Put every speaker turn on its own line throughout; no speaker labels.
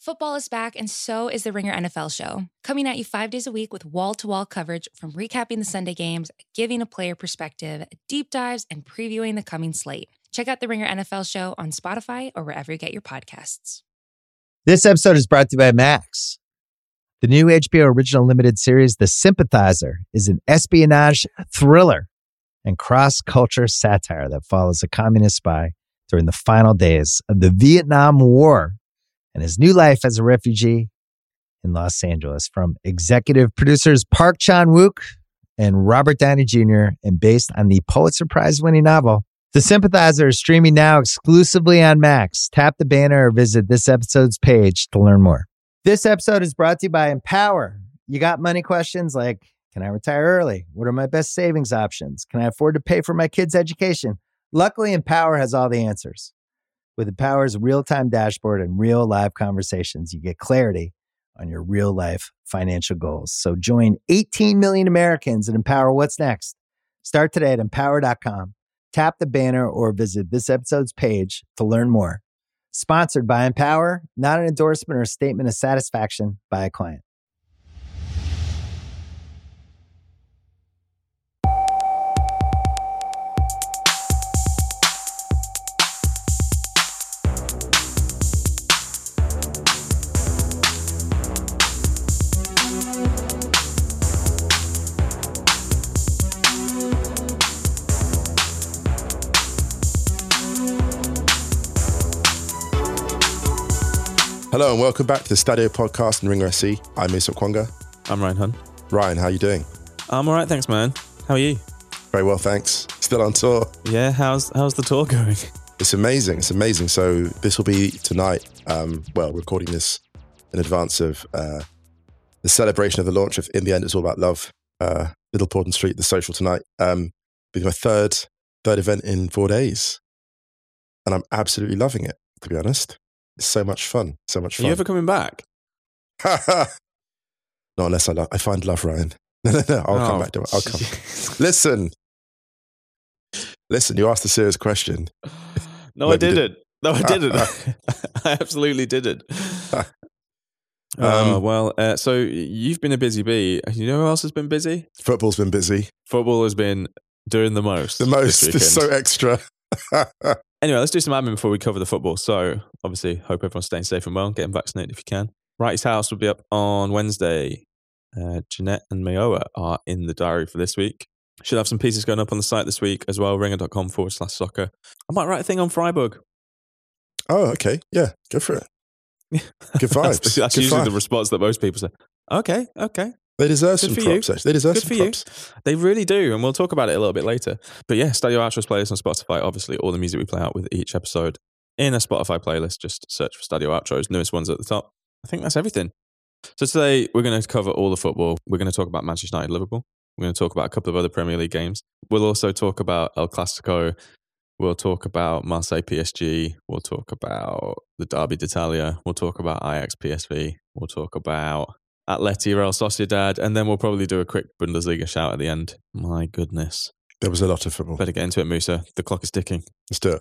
Football is back, and so is the Ringer NFL show. Coming at you 5 days a week with wall-to-wall coverage from recapping the Sunday games, giving a player perspective, deep dives, and previewing the coming slate. Check out the Ringer NFL show on Spotify or wherever you get your podcasts.
This episode is brought to you by Max. The new HBO original limited series, The Sympathizer, is an espionage thriller and cross-culture satire that follows a communist spy during the final days of the Vietnam War and his new life as a refugee in Los Angeles. From executive producers Park Chan-wook and Robert Downey Jr. and based on the Pulitzer Prize-winning novel, The Sympathizer is streaming now exclusively on Max. Tap the banner or visit this episode's page to learn more. This episode is brought to you by Empower. You got money questions like, can I retire early? What are my best savings options? Can I afford to pay for my kids' education? Luckily, Empower has all the answers. With Empower's real-time dashboard and real live conversations, you get clarity on your real-life financial goals. So join 18 million Americans and Empower what's next. Start today at empower.com. Tap the banner or visit this episode's page to learn more. Sponsored by Empower, not an endorsement or a statement of satisfaction by a client.
Hello and welcome back to the Stadio Podcast and Ringer SC. I'm Musa Kwanga.
I'm Ryan Hun.
Ryan, how are you doing?
I'm all right, thanks, man. How are you?
Very well, thanks. Still on tour.
Yeah, how's the tour going?
It's amazing. So this will be tonight. Recording this in advance of the celebration of the launch of In the End, It's All About Love. Little Portland Street, the social tonight. Be my third event in 4 days, and I'm absolutely loving it. To be honest. It's so much fun.
Are you ever coming back?
Not unless I find love, Ryan. No. I'll come back. I'll come. Listen. You asked a serious question.
No, I didn't. I absolutely didn't. So you've been a busy bee. You know who else has been busy?
Football's been busy.
Football has been doing the most.
The most. It's so extra.
Anyway, let's do some admin before we cover the football. So, obviously, hope everyone's staying safe and well, getting vaccinated if you can. Wrighty's House will be up on Wednesday. Jeanette and Mayoa are in the diary for this week. Should have some pieces going up on the site this week as well, ringer.com/soccer. I might write a thing on Freiburg.
Oh, okay. Yeah, go for it. Good vibes.
That's usually the response that most people say. Okay.
They deserve some props, actually. They deserve some props.
They really do, and we'll talk about it a little bit later. But yeah, Stadio Outros playlist on Spotify. Obviously, all the music we play out with each episode in a Spotify playlist. Just search for Stadio Outros. Newest ones at the top. I think that's everything. So today, we're going to cover all the football. We're going to talk about Manchester United, Liverpool. We're going to talk about a couple of other Premier League games. We'll also talk about El Clasico. We'll talk about Marseille PSG. We'll talk about the Derby d'Italia. We'll talk about Ajax PSV. We'll talk about Atleti Real Sociedad, and then we'll probably do a quick Bundesliga shout at the end. My goodness.
There was a lot of football.
Better get into it, Musa. The clock is ticking.
Let's do it.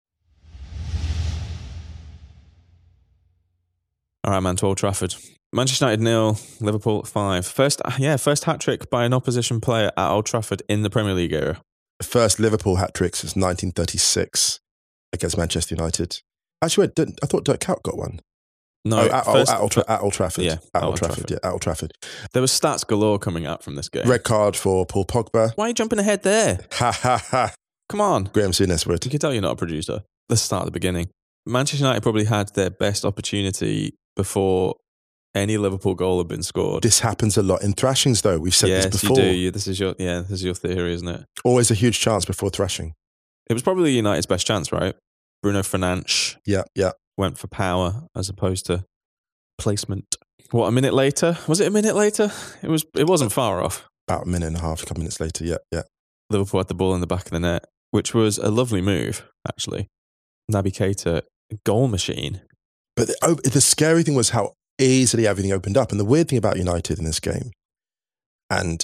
All right, man, to Old Trafford. Manchester United 0, Liverpool 5. First hat-trick by an opposition player at Old Trafford in the Premier League era.
The first Liverpool hat-trick since 1936 against Manchester United. Actually, I thought Dirk Kuyt got one.
No,
at Old Trafford.
Yeah,
at Old Trafford.
There was stats galore coming out from this game.
Red card for Paul Pogba.
Why are you jumping ahead there?
Ha.
Come on.
Graham Souness.
You can tell you're not a producer. Let's start at the beginning. Manchester United probably had their best opportunity before any Liverpool goal had been scored.
This happens a lot in thrashings, though. We've said this before.
Yes, you do. This is your theory, isn't it?
Always a huge chance before thrashing.
It was probably United's best chance, right? Bruno Fernandes.
Yeah.
Went for power as opposed to placement. What, a minute later? Was it a minute later? It wasn't far off.
About a minute and a half, a couple minutes later, yeah.
Liverpool had the ball in the back of the net, which was a lovely move, actually. Naby Keita, goal machine.
But the scary thing was how easily everything opened up. And the weird thing about United in this game, and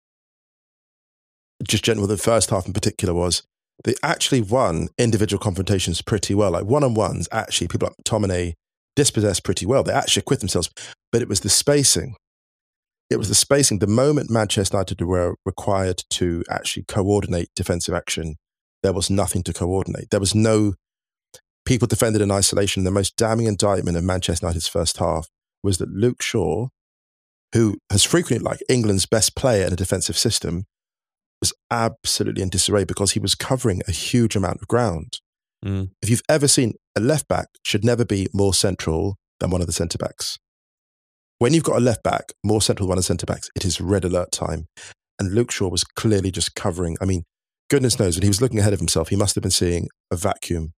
just generally the first half in particular, was they actually won individual confrontations pretty well. Like one-on-ones, actually, people like McTominay dispossessed pretty well. They actually acquit themselves, but it was the spacing. It was the spacing. The moment Manchester United were required to actually coordinate defensive action, there was nothing to coordinate. There was no people defended in isolation. The most damning indictment of Manchester United's first half was that Luke Shaw, who has frequently like England's best player in a defensive system, was absolutely in disarray because he was covering a huge amount of ground. If you've ever seen a left back should never be more central than one of the centre backs. When you've got a left back more central than one of the centre backs, it is red alert time. And Luke Shaw was clearly just covering. I mean, goodness knows when he was looking ahead of himself, he must have been seeing a vacuum.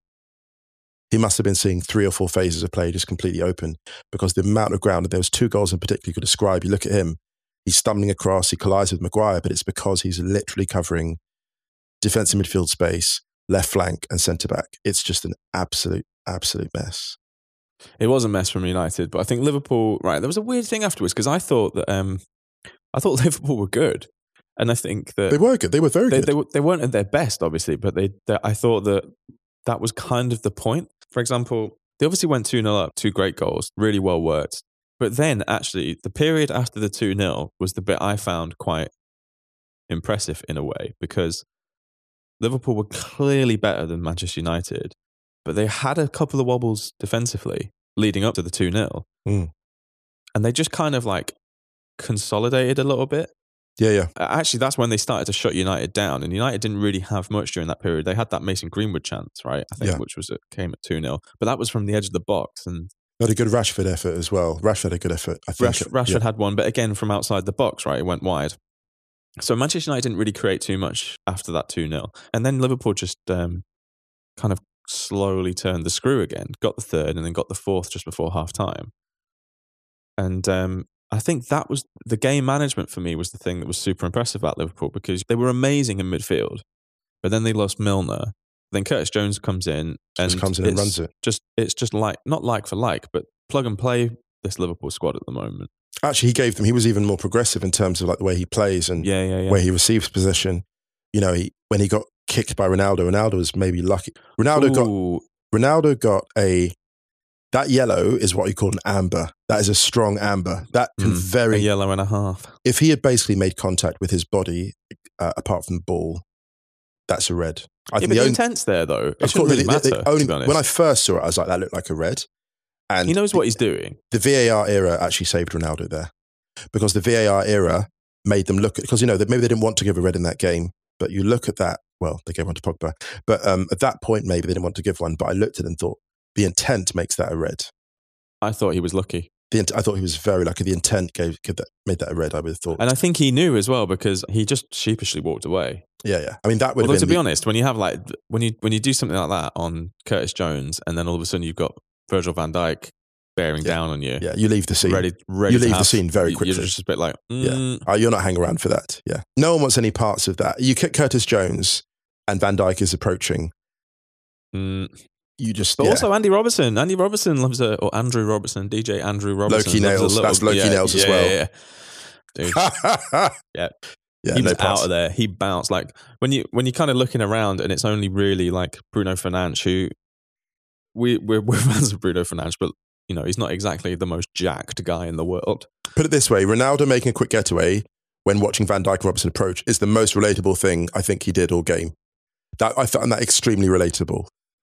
He must have been seeing 3 or 4 phases of play just completely open because the amount of ground, and there was 2 goals in particular you could describe. You look at him, he's stumbling across, he collides with Maguire, but it's because he's literally covering defensive midfield space, left flank and centre-back. It's just an absolute mess.
It was a mess from United, but I think Liverpool, right, there was a weird thing afterwards because I thought that Liverpool were good. And I think that...
They were good. They were very good.
They weren't at their best, obviously, but I thought that was kind of the point. For example, they obviously went 2-0 up, 2 great goals, really well worked. But then, actually, the period after the 2-0 was the bit I found quite impressive in a way because Liverpool were clearly better than Manchester United, but they had a couple of wobbles defensively leading up to the 2-0. And they just kind of like consolidated a little bit.
Yeah.
Actually, that's when they started to shut United down, and United didn't really have much during that period. They had that Mason Greenwood chance, right? I think, which came at 2-0, but that was from the edge of the box. And
they had a good Rashford effort as well. Rashford had a good effort, I think.
Rashford had one, but again, from outside the box, right? It went wide. So Manchester United didn't really create too much after that 2-0. And then Liverpool just kind of slowly turned the screw again, got the 3rd and then got the 4th just before half-time. And I think that was the game management for me was the thing that was super impressive about Liverpool because they were amazing in midfield, but then they lost Milner. Then Curtis Jones comes in and
runs it.
It's just like, not like for like, but plug and play this Liverpool squad at the moment.
Actually, he was even more progressive in terms of like the way he plays and where he receives possession. You know, when he got kicked by Ronaldo was maybe lucky. Ronaldo got that yellow is what you call an amber. That is a strong amber. That can
a yellow and a half.
If he had basically made contact with his body, apart from the ball, that's a red.
I think the intent's there though. It shouldn't really matter, to be honest.
When I first saw it, I was like, that looked like a red. And
he knows what he's doing.
The VAR era actually saved Ronaldo there because the VAR era made them look at, because, you know, maybe they didn't want to give a red in that game, but you look at that, well, they gave one to Pogba, but at that point, maybe they didn't want to give one, but I looked at it and thought the intent makes that a red.
I thought he was lucky.
I thought he was very lucky. The intent made that a red, I would have thought.
And I think he knew as well because he just sheepishly walked away.
Yeah. I mean, that would have been...
Although, to be honest, when you have like, when you do something like that on Curtis Jones and then all of a sudden you've got Virgil van Dijk bearing down on you.
Yeah, you leave the scene.
Ready
you leave the scene very quickly.
You're just a bit like,
you're not hanging around for that. Yeah. No one wants any parts of that. You kick Curtis Jones and Van Dijk is approaching. You just...
But also Andy Robertson. Andy Robertson loves or Andrew Robertson, DJ Andrew Robertson.
Loki Nails. That's Loki Nails as well.
Yeah. Dude. Yeah, he was out of there. He bounced. Like when you're kind of looking around and it's only really like Bruno Fernandes who... We're fans of Bruno Fernandes, but you know, he's not exactly the most jacked guy in the world. Put
it this way, Ronaldo making a quick getaway when watching Van Dijk and Robertson approach is the most relatable thing I think he did all game. That I found that extremely relatable.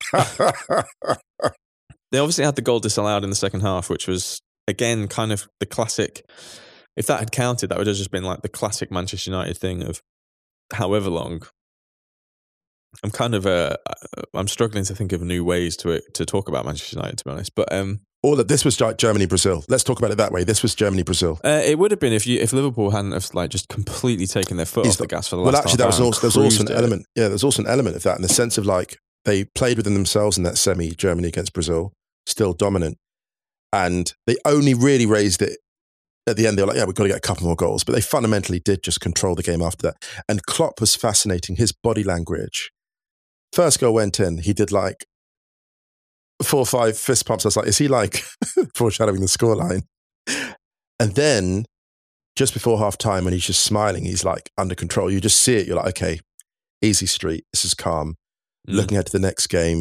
They obviously had the goal disallowed in the second half, which was, again, kind of the classic... If that had counted, that would have just been like the classic Manchester United thing of however long... I'm kind of I'm struggling to think of new ways to talk about Manchester United, to be honest. But
all of this was Germany-Brazil. Let's talk about it that way. This was Germany-Brazil.
It would have been if Liverpool hadn't have like just completely taken their foot off the gas for the last half.
Well, actually, there was also an element. Yeah, there's also an element of that in the sense of like they played within themselves in that semi, Germany against Brazil, still dominant, and they only really raised it at the end. They were like, yeah, we've got to get a couple more goals, but they fundamentally did just control the game after that. And Klopp was fascinating. His body language. First goal went in, he did like 4 or 5 fist pumps. I was like, is he like foreshadowing the scoreline? And then just before half time, when he's just smiling, he's like under control. You just see it. You're like, okay, easy street. This is calm. Looking ahead to the next game.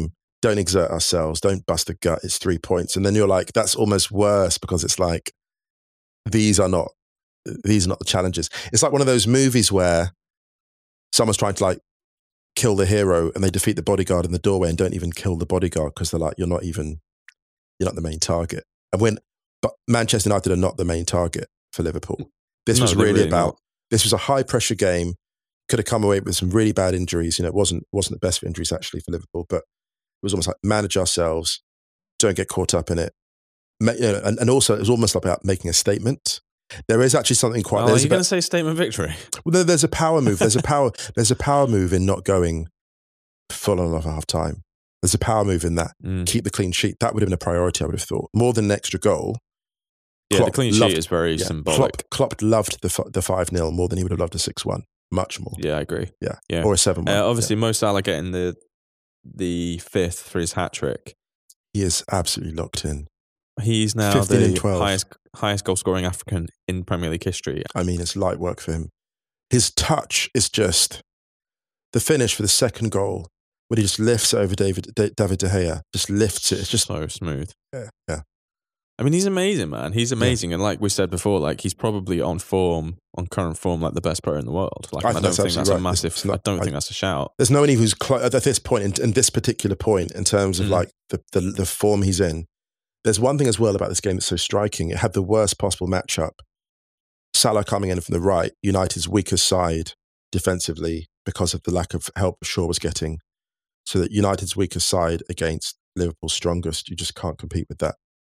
don't exert ourselves, don't bust the gut, it's 3 points. And then you're like, that's almost worse because it's like, these are not the challenges. It's like one of those movies where someone's trying to like kill the hero and they defeat the bodyguard in the doorway and don't even kill the bodyguard because they're like, you're not the main target. But Manchester United are not the main target for Liverpool. This was really about, this was a high pressure game, could have come away with some really bad injuries. It wasn't the best of injuries actually for Liverpool, but it was almost like manage ourselves, don't get caught up in it. And also it was almost like about making a statement. There is actually something quite.
Are you going to say statement victory?
Well, there's a power move. There's a power move in not going full on off half time. There's a power move in that. Keep the clean sheet. That would have been a priority, I would have thought. More than an extra goal.
Yeah, Klopp the clean sheet is very symbolic.
Klopp loved the 5-0 more than he would have loved a 6-1. Much more.
Yeah, I agree.
Yeah. Or a 7-1.
Obviously, Mo Salah getting the 5th for his hat trick.
He is absolutely locked in.
He's now the highest goal scoring African in Premier League history.
I mean, it's light work for him. His touch is just the finish for the second goal when he just lifts over David De Gea, just lifts it. It's just
so smooth.
Yeah.
I mean, he's amazing, man. He's amazing, and like we said before, like he's probably on current form, like the best player in the world. Like I don't think that's a massive. I don't think that's a shout.
There's no one who's at this point, in this particular point, in terms of like the form he's in. There's one thing as well about this game that's so striking. It had the worst possible matchup. Salah coming in from the right, United's weakest side defensively because of the lack of help Shaw was getting. So that United's weakest side against Liverpool's strongest, you just can't compete with that.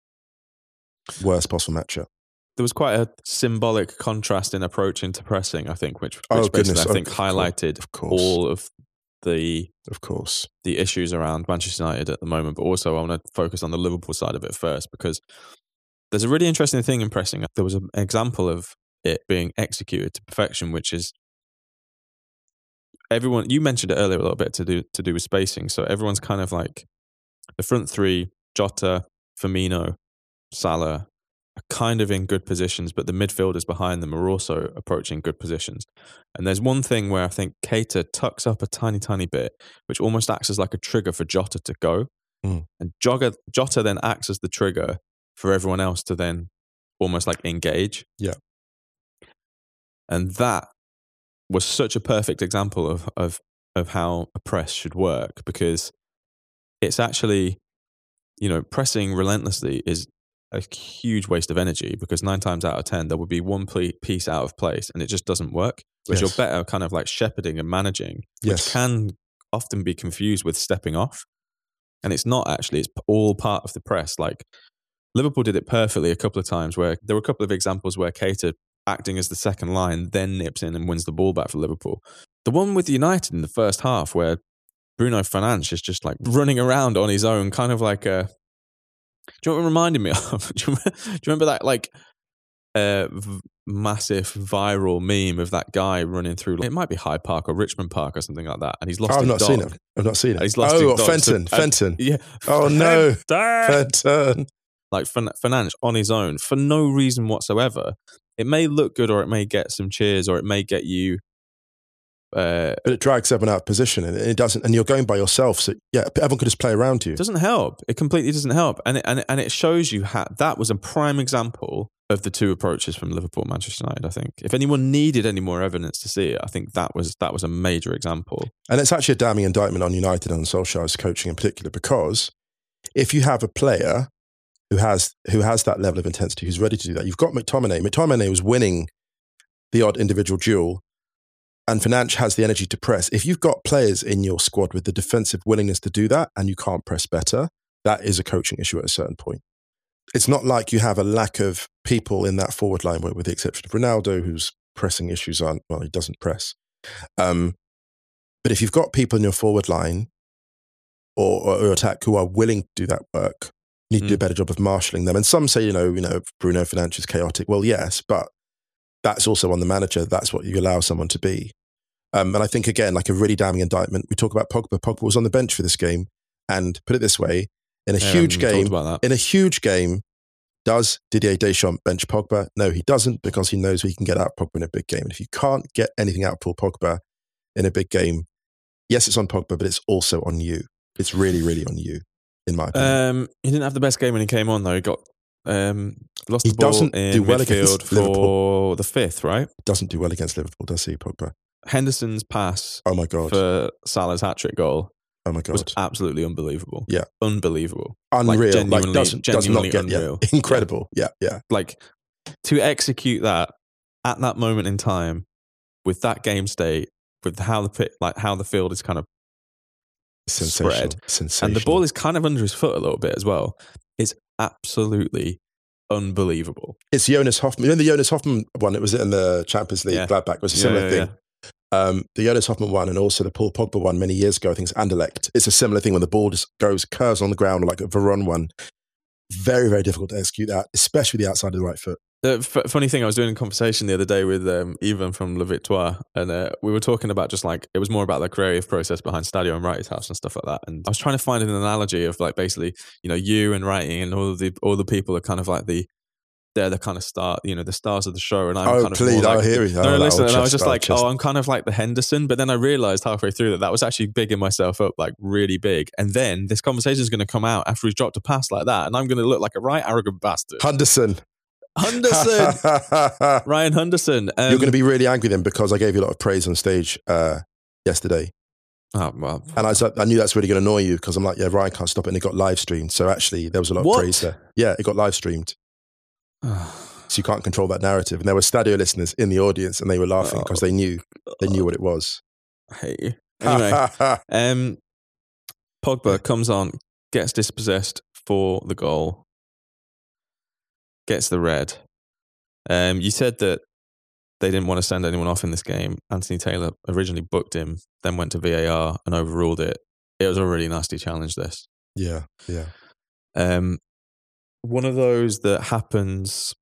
Worst possible matchup.
There was quite a symbolic contrast in approach into pressing, I think, which basically I think highlighted all of the issues around Manchester United at the moment. But also I want to focus on the Liverpool side of it first, because there's a really interesting thing in pressing. There was an example of it being executed to perfection, which is everyone, you mentioned it earlier a little bit to do with spacing. So everyone's kind of like the front three, Jota, Firmino, Salah, are kind of in good positions, but the midfielders behind them are also approaching good positions. And there's one thing where I think Keita tucks up a tiny bit, which almost acts as like a trigger for Jota to go. And Jota then acts as the trigger for everyone else to then almost like engage.
Yeah.
And that was such a perfect example of how a press should work, because it's actually, pressing relentlessly is a huge waste of energy, because 9 times out of 10 there would be one piece out of place and it just doesn't work, which you're better kind of like shepherding and managing, which can often be confused with stepping off. And it's not actually, it's all part of the press. Like Liverpool did it perfectly a couple of times, where there were a couple of examples where Keita, acting as the second line, then nips in and wins the ball back for Liverpool. The one with United in the first half where Bruno Fernandes is just like running around on his own, kind of like a, do you know what it reminded me of? Do you remember that like massive viral meme of that guy running through, it might be Hyde Park or Richmond Park or something like that, and he's lost his dog.
I've not seen it.
He's lost his dog.
Fenton.
Yeah.
Oh no. Fenton.
Like Fernandes on his own for no reason whatsoever. It may look good, or it may get some cheers, or it may get you.
But it drags everyone out of position, and it doesn't. And you're going by yourself, so everyone could just play around you.
It doesn't help. It completely doesn't help, and it shows you how that was a prime example of the two approaches from Liverpool and Manchester United. I think if anyone needed any more evidence to see it, I think that was a major example.
And it's actually a damning indictment on United and on Solskjaer's coaching in particular, because if you have a player who has that level of intensity, who's ready to do that, you've got McTominay. McTominay was winning the odd individual duel, and Fernandes has the energy to press. If you've got players in your squad with the defensive willingness to do that and you can't press better, that is a coaching issue at a certain point. It's not like you have a lack of people in that forward line, with the exception of Ronaldo, whose pressing issues aren't, well, he doesn't press. But if you've got people in your forward line or attack who are willing to do that work, you need to do a better job of marshalling them. And some say, Bruno Fernandes is chaotic. Well, yes, but that's also on the manager. That's what you allow someone to be. And I think, again, like a really damning indictment, we talk about Pogba. Pogba was on the bench for this game. And put it this way, in a huge game, does Didier Deschamps bench Pogba? No, he doesn't, because he knows he can get out Pogba in a big game. And if you can't get anything out of Paul Pogba in a big game, yes, it's on Pogba, but it's also on you. It's really, really on you, in my opinion.
He didn't have the best game when he came on, though. He got lost
He
the ball
doesn't
in
do well
midfield
against Liverpool.
for the 5th, right?
Doesn't do well against Liverpool, does he, Pogba?
Henderson's pass
Oh my God.
for Salah's hat-trick goal
Oh my
was
God.
absolutely unbelievable.
Yeah.
Unbelievable.
Unreal.
Genuinely
does not get
unreal.
Incredible. Yeah.
Like, to execute that at that moment in time with that game state, with how the field is kind of spread,
Sensational.
and the ball is kind of under his foot a little bit as well, is absolutely unbelievable.
It's Jonas Hoffman. You know the Jonas Hoffman one? It was in the Champions League. Gladbach. It was a similar thing. The Jonas Hoffman one and also the Paul Pogba one many years ago, I think it's Anderlecht. It's a similar thing when the ball just curves on the ground like a Varane one. Very, very difficult to execute that, especially the outside of the right foot.
The funny thing, I was doing a conversation the other day with Ivan from Le Victoire, and we were talking about just like, it was more about the creative process behind Stadio and Wrighty's house and stuff like that. And I was trying to find an analogy of like basically, you and Wrighty and all the people are kind of like they're the kind of the stars of the show, and I'm kind of
please,
more like,
I hear you.
No, listen, and I was just like, I'm kind of like the Henderson, but then I realised halfway through that was actually bigging myself up, like really big. And then this conversation is going to come out after he's dropped a pass like that, and I'm going to look like a right arrogant bastard.
Henderson.
Ryan Henderson.
You're going to be really angry then because I gave you a lot of praise on stage yesterday.
Oh, well.
And I knew that's really going to annoy you because I'm like, yeah, Ryan can't stop it, and it got live streamed. So actually, there was a lot of praise there. Yeah, it got live streamed. So you can't control that narrative. And there were Stadio listeners in the audience, and they were laughing because they knew what it was.
I hate you. Anyway, Pogba comes on, gets dispossessed for the goal, gets the red. You said that they didn't want to send anyone off in this game. Anthony Taylor originally booked him, then went to VAR and overruled it. It was a really nasty challenge, this.
Yeah.
One of those that happens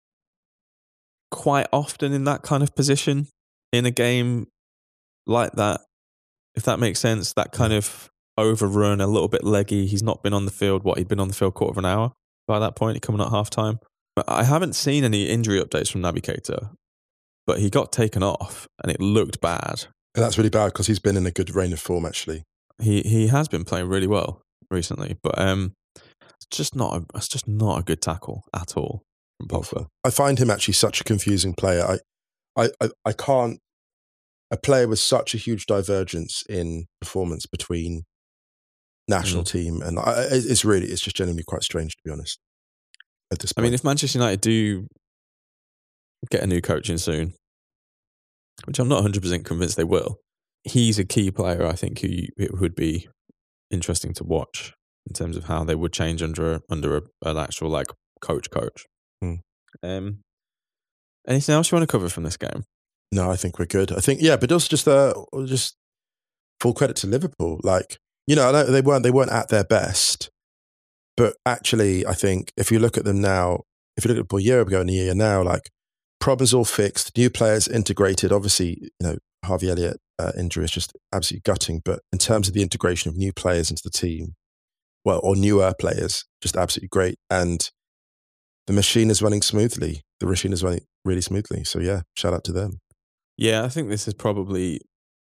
quite often in that kind of position in a game like that, if that makes sense. That kind of overrun, a little bit leggy. He's not been on the field. He'd been on the field quarter of an hour by that point, coming at halftime. I haven't seen any injury updates from Naby Keita, but he got taken off and it looked bad.
And that's really bad because he's been in a good reign of form, actually.
He has been playing really well recently, but it's just not a good tackle at all from Pogba.
I find him actually such a confusing player. I can't. A player with such a huge divergence in performance between national team and it's just genuinely quite strange, to be honest. At this point.
I mean, if Manchester United do get a new coach in soon, which I'm not 100% convinced they will, he's a key player, I think, who it would be interesting to watch in terms of how they would change under an actual like coach. Anything else you want to cover from this game?
No, I think we're good. I think but also just full credit to Liverpool. Like, I know they weren't at their best, but actually, I think if you look at them now, if you look at Liverpool a year ago and a year now, like problems all fixed, new players integrated. Obviously, Harvey Elliott injury is just absolutely gutting. But in terms of the integration of new players into the team, or newer players, just absolutely great. And the machine is running smoothly. The machine is running really smoothly. So yeah, shout out to them.
Yeah, I think this is probably...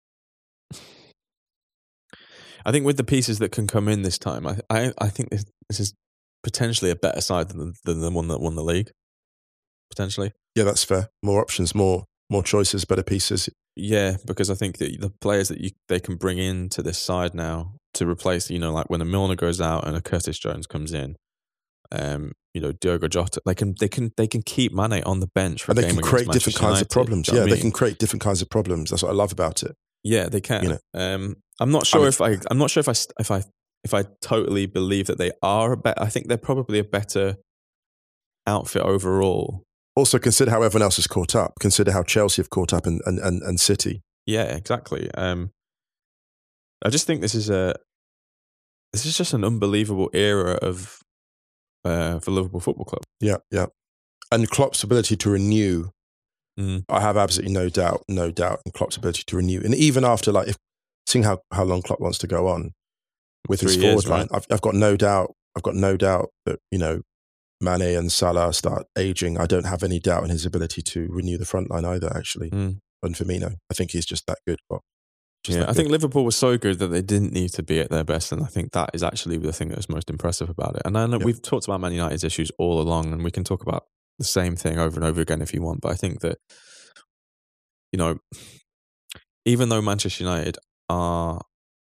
I think with the pieces that can come in this time, I think this is potentially a better side than the one that won the league. Potentially. Yeah,
that's fair. More options, more choices, better pieces.
Yeah, because I think that the players that they can bring into this side now to replace, like when a Milner goes out and a Curtis Jones comes in, Diogo Jota, they can keep Mane on the bench for
and
a
they
game
can create
against
different kinds
United.
of problems. Yeah, they can create different kinds of problems. That's what I love about it.
Yeah, they can. I'm not sure if I totally believe that they are I think they're probably a better outfit overall.
Also, consider how everyone else has caught up. Consider how Chelsea have caught up and City.
Yeah, exactly. I just think this is just an unbelievable era of for Liverpool Football Club.
Yeah. And Klopp's ability to renew, I have absolutely no doubt in Klopp's ability to renew. And even after, seeing how long Klopp wants to go on with his forward line, right? I've got no doubt that, Mane and Salah start aging. I don't have any doubt in his ability to renew the front line either, actually. And Firmino. I think he's just that good. Klopp.
I think Liverpool was so good that they didn't need to be at their best, and I think that is actually the thing that was most impressive about it. And I know we've talked about Man United's issues all along, and we can talk about the same thing over and over again if you want, but I think that, you know, even though Manchester United are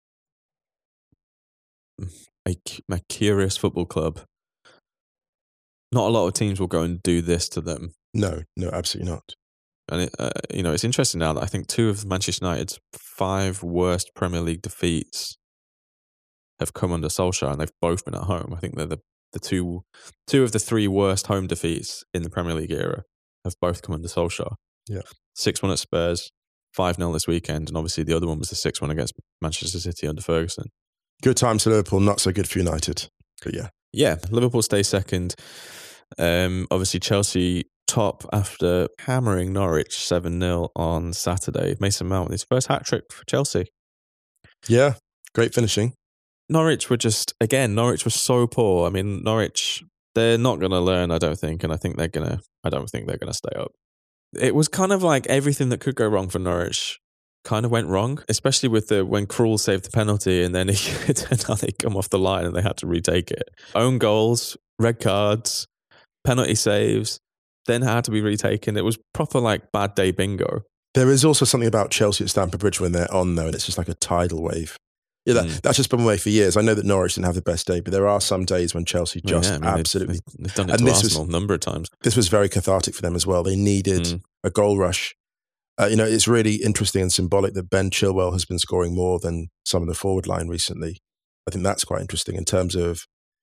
a curious football club, not a lot of teams will go and do this to them.
No, absolutely not.
And it's interesting now that I think 2 of Manchester United's 5 worst Premier League defeats have come under Solskjaer, and they've both been at home. I think they're the 2 of the 3 worst home defeats in the Premier League era have both come under Solskjaer.
Yeah,
6-1 at Spurs, 5-0 this weekend, and obviously the other one was the 6-1 against Manchester City under Ferguson.
Good times for Liverpool, not so good for United. But
yeah, Liverpool stay second. Obviously Chelsea top after hammering Norwich 7-0 on Saturday. Mason Mount, his first hat-trick for Chelsea.
Yeah, great finishing.
Norwich were so poor. I mean, Norwich, they're not going to learn, I don't think, and I don't think they're going to stay up. It was kind of like everything that could go wrong for Norwich kind of went wrong, especially with when Krul saved the penalty and then it turned out they come off the line and they had to retake it. Own goals, red cards, penalty saves, then had to be retaken. It was proper like bad day bingo.
There is also something about Chelsea at Stamford Bridge when they're on, though, and it's just like a tidal wave. Yeah, that's just been away for years. I know that Norwich didn't have the best day, but there are some days when Chelsea absolutely...
They've done it to Arsenal a number of times.
This was very cathartic for them as well. They needed a goal rush. It's really interesting and symbolic that Ben Chilwell has been scoring more than some of the forward line recently. I think that's quite interesting in terms of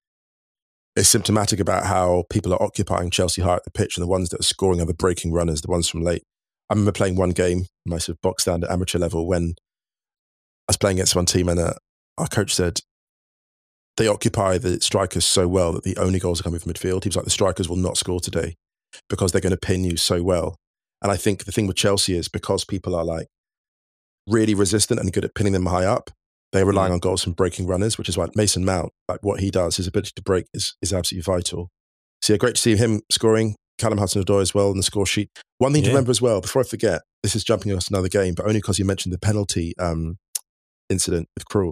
it's symptomatic about how people are occupying Chelsea high at the pitch, and the ones that are scoring are the breaking runners, the ones from late. I remember playing one game, my sort of box standard amateur level, when I was playing against one team and our coach said they occupy the strikers so well that the only goals are coming from midfield. He was like, the strikers will not score today because they're going to pin you so well. And I think the thing with Chelsea is because people are like really resistant and good at pinning them high up, they're relying on goals from breaking runners, which is why Mason Mount, like what he does, his ability to break is absolutely vital. So yeah, great to see him scoring. Callum Hudson-Odoi as well in the score sheet. One thing to remember as well, before I forget, this is jumping us another game, but only because you mentioned the penalty incident with Krul.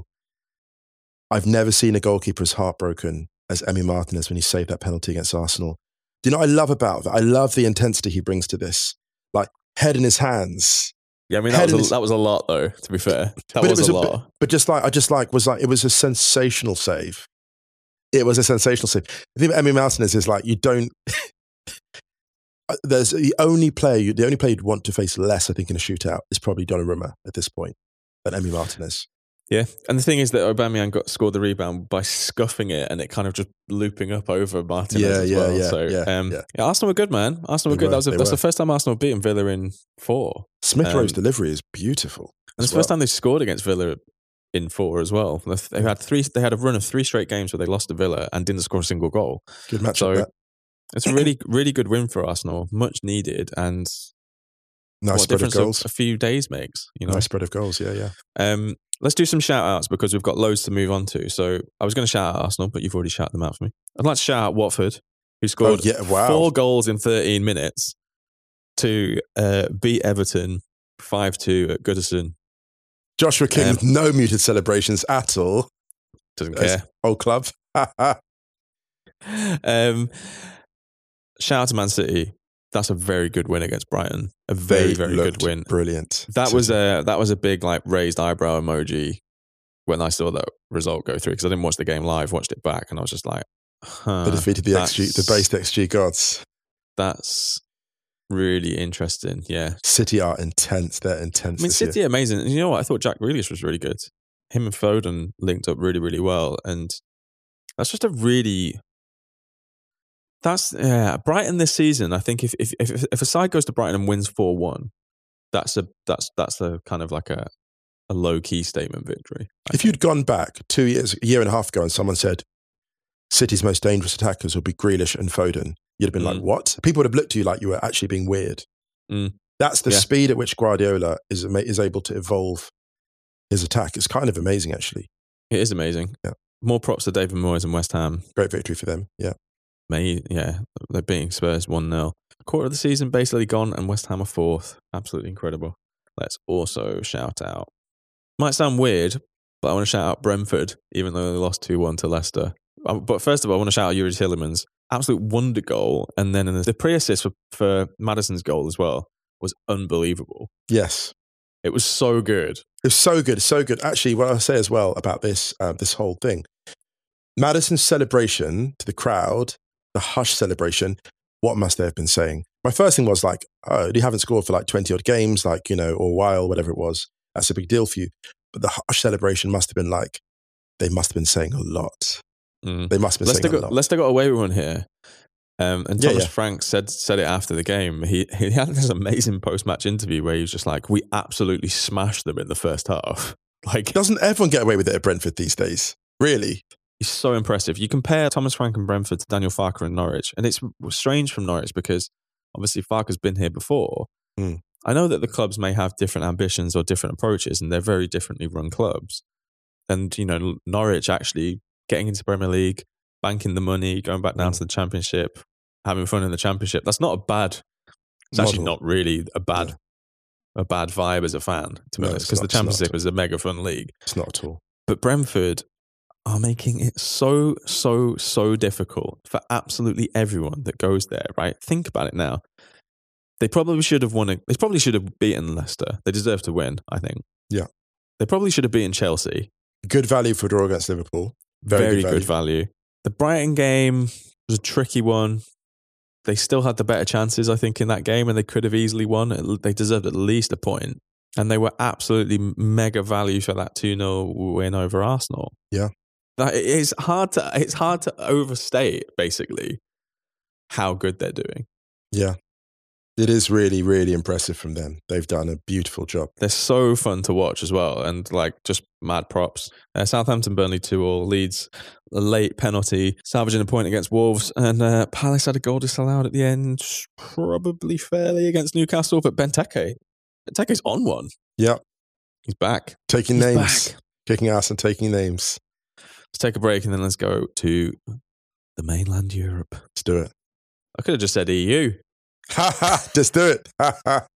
I've never seen a goalkeeper as heartbroken as Emi Martinez when he saved that penalty against Arsenal. Do you know what I love about that? I love the intensity he brings to this. Like, head in his hands.
Yeah, I mean, that was a lot, though, to be fair. That was a lot.
But it was a sensational save. It was a sensational save. The thing about Emi Martinez is like, you don't... There's the only player you'd want to face less, I think, in a shootout is probably Donnarumma at this point than Emi Martinez.
Yeah, and the thing is that Aubameyang scored the rebound by scuffing it and it kind of just looping up over Martinez as well. Arsenal were good, man. Arsenal were good. That's the first time Arsenal beaten Villa in 4.
Smith Rowe's delivery is beautiful.
And it's the first time they scored against Villa in 4 as well. They had a run of 3 straight games where they lost to Villa and didn't score a single goal.
Good match.
So it's a really, really good win for Arsenal. Much needed, and
nice spread of goals.
A few days makes.
Nice spread of goals. Yeah.
Let's do some shout outs because we've got loads to move on to. So I was going to shout out Arsenal, but you've already shouted them out for me. I'd like to shout out Watford, who scored 4 goals in 13 minutes to beat Everton 5-2 at Goodison.
Joshua King with no muted celebrations at all.
Doesn't care.
Old club.
Shout out to Man City. That's a very good win against Brighton. A very, very good win.
Brilliant.
That was a big like raised eyebrow emoji when I saw that result go through because I didn't watch the game live, watched it back, and I was just like,
they defeated the based XG gods.
That's really interesting. Yeah.
City are intense. They're intense.
I mean, City are amazing. And you know what? I thought Jack Grealish was really good. Him and Foden linked up really, really well. And that's just a really... Brighton this season. I think if a side goes to Brighton and wins 4-1, that's a kind of like a low key statement victory.
If you'd gone back 2 years, a year and a half ago, and someone said City's most dangerous attackers will be Grealish and Foden, you'd have been like, "What?" People would have looked at you like you were actually being weird. That's the speed at which Guardiola is able to evolve his attack. It's kind of amazing, actually.
It is amazing.
Yeah.
More props to David Moyes and West Ham.
Great victory for them. Yeah.
They're beating Spurs 1-0. Quarter of the season basically gone and West Ham are 4th. Absolutely incredible. Let's also shout out Might sound weird, but I want to shout out Brentford, even though they lost 2-1 to Leicester. But first of all, I want to shout out Yuri Tillemans. Absolute wonder goal. And then the pre-assist for Maddison's goal as well was unbelievable.
Yes.
It was so good.
It was so good, so good. Actually, what I'll say as well about this whole thing, Maddison's celebration to the crowd, the hush celebration, what must they have been saying? My first thing was like, oh, you haven't scored for like 20 odd games, like, or a while, whatever it was. That's a big deal for you. But the hush celebration must have been like, they must have been saying a lot. They must have been saying a lot.
Leicester got away with one here. And Thomas Frank said it after the game. He had this amazing post-match interview where he was just like, we absolutely smashed them in the first half. Like,
doesn't everyone get away with it at Brentford these days? Really?
He's so impressive. You compare Thomas Frank and Brentford to Daniel Farke and Norwich, and it's strange from Norwich because obviously Farke's been here before. I know that the clubs may have different ambitions or different approaches, and they're very differently run clubs. And, Norwich actually getting into Premier League, banking the money, going back down to the Championship, having fun in the Championship. That's not a bad. It's
model.
Actually not really a bad vibe as a fan, to be honest, because the Championship is a mega fun league.
It's not at all.
But Brentford are making it so, so, so difficult for absolutely everyone that goes there, right? Think about it now. They probably should have won. They probably should have beaten Leicester. They deserve to win, I think.
Yeah.
They probably should have beaten Chelsea.
Good value for a draw against Liverpool.
Very good value. The Brighton game was a tricky one. They still had the better chances, I think, in that game, and they could have easily won. They deserved at least a point. And they were absolutely mega value for that 2-0 win over Arsenal.
Yeah.
It's hard to overstate, basically, how good they're doing.
Yeah. It is really, really impressive from them. They've done a beautiful job.
They're so fun to watch as well, and like just mad props. Southampton, Burnley 2-2, Leeds a late penalty, salvaging a point against Wolves, and Palace had a goal disallowed at the end, probably fairly against Newcastle, but Benteke's on one.
Yeah.
He's back.
Taking names. Kicking ass and taking names.
Let's take a break and then let's go to the mainland Europe.
Let's do it.
I could have just said EU.
Ha ha! Just do it. Ha ha.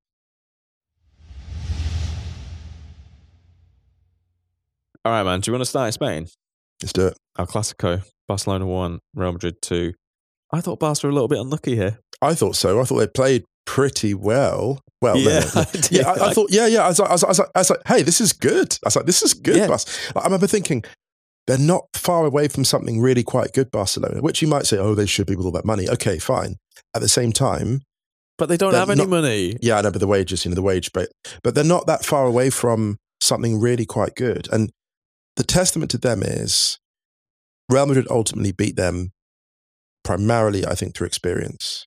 All right, man. Do you want to start in Spain?
Let's do it.
El Clasico. Barcelona 1, Real Madrid 2. I thought Barca were a little bit unlucky here.
I thought so. I thought they played pretty well. Well,
yeah,
no. I thought, yeah. I was like, hey, this is good. I was like, this is good.
Yeah.
I remember thinking, they're not far away from something really quite good, Barcelona, which you might say, oh, they should be with all that money. Okay, fine. At the same time,
but they don't have any money.
Yeah, I know, but the wages, the wage, but they're not that far away from something really quite good. And the testament to them is Real Madrid ultimately beat them primarily, I think, through experience.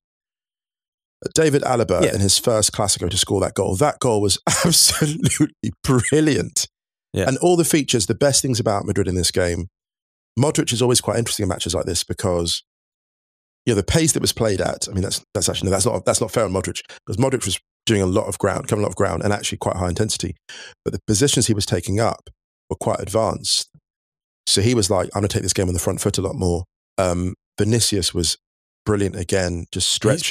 David Alaba in his first Clasico to score that goal was absolutely brilliant. Yeah. And all the features, the best things about Madrid in this game, Modric is always quite interesting in matches like this because the pace that was played at, I mean, that's not fair on Modric because Modric was doing covering a lot of ground and actually quite high intensity. But the positions he was taking up were quite advanced. So he was like, I'm going to take this game on the front foot a lot more. Vinicius was brilliant again, just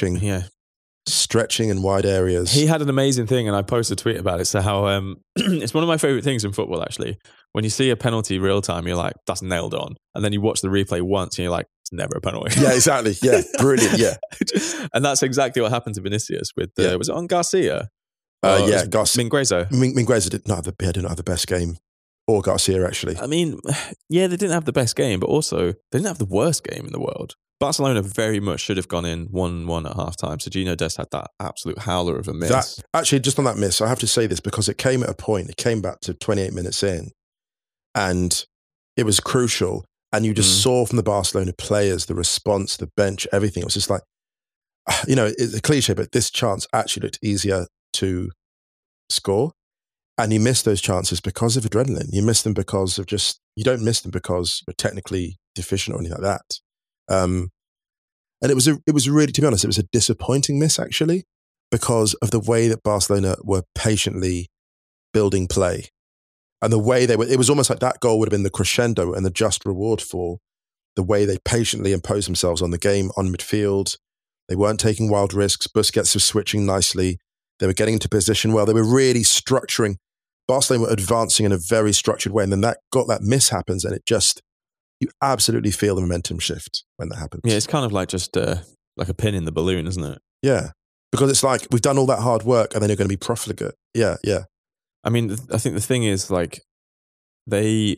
stretching in wide areas.
He had an amazing thing, and I posted a tweet about it. So how it's one of my favorite things in football, actually. When you see a penalty real time, you're like, that's nailed on. And then you watch the replay once and you're like, it's never a penalty.
Yeah, exactly. Yeah, brilliant. Yeah.
And that's exactly what happened to Vinicius with, was it on Garcia?
Mingueza. Mingueza did not have the best game. Or Garcia, actually.
I mean, yeah, they didn't have the best game, but also they didn't have the worst game in the world. Barcelona very much should have gone in 1-1 at half-time. So Sergiño Dest had that absolute howler of a miss.
Actually, just on that miss, I have to say this because it came at a point, it came back to 28 minutes in, and it was crucial. And you just saw from the Barcelona players, the response, the bench, everything. It was just like, it's a cliche, but this chance actually looked easier to score. And you miss those chances because of adrenaline. You miss them because of you don't miss them because you're technically deficient or anything like that. And it was really, to be honest, it was a disappointing miss actually, because of the way that Barcelona were patiently building play. And the way it was almost like that goal would have been the crescendo and the just reward for the way they patiently imposed themselves on the game, on midfield. They weren't taking wild risks. Busquets was switching nicely. They were getting into position well. They were really structuring. Barcelona were advancing in a very structured way, and then that miss happens, and you absolutely feel the momentum shift when that happens.
Yeah, it's kind of like just like a pin in the balloon, isn't it?
Yeah, because it's like we've done all that hard work, and then you're going to be profligate. Yeah.
I mean, I think the thing is, like, they,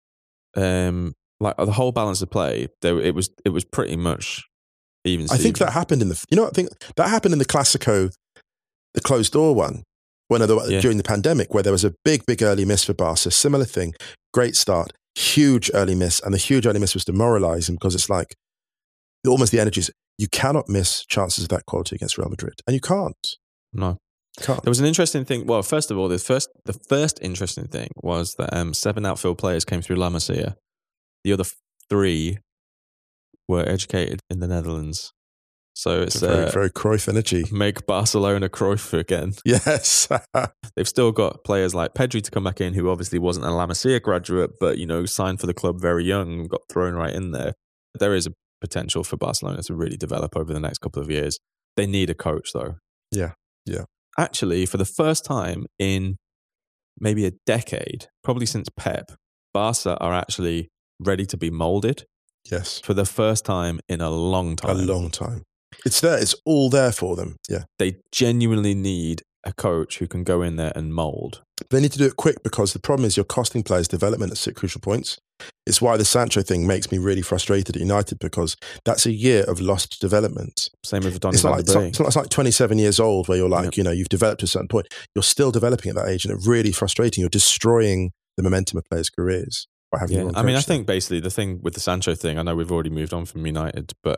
like the whole balance of play, it was pretty much even.
I think that happened I think that happened in the Clasico, the closed door one, during the pandemic, where there was a big early miss for Barca. Similar thing, great start, huge early miss, and the huge early miss was demoralising because it's like almost the energies. You cannot miss chances of that quality against Real Madrid, and you can't.
No.
Can't.
There was an interesting thing. Well, first of all, the first interesting thing was that 7 outfield players came through La Masia. The other 3 were educated in the Netherlands. So it's
very, very Cruyff energy.
Make Barcelona Cruyff again.
Yes.
They've still got players like Pedri to come back in, who obviously wasn't a La Masia graduate, but signed for the club very young and got thrown right in there. There is a potential for Barcelona to really develop over the next couple of years. They need a coach, though.
Yeah.
Actually, for the first time in maybe a decade, probably since Pep, Barca are actually ready to be molded.
Yes.
For the first time in a long time.
A long time. It's there. It's all there for them. Yeah.
They genuinely need a coach who can go in there and mold.
They need to do it quick because the problem is you're costing players development at crucial points. It's why the Sancho thing makes me really frustrated at United, because that's a year of lost development.
Same with Donny
It's like 27 years old where you're like,
yep.
You've developed to a certain point. You're still developing at that age, and it's really frustrating. You're destroying the momentum of players' careers by having the wrong coach.
I think basically the thing with the Sancho thing, I know we've already moved on from United, but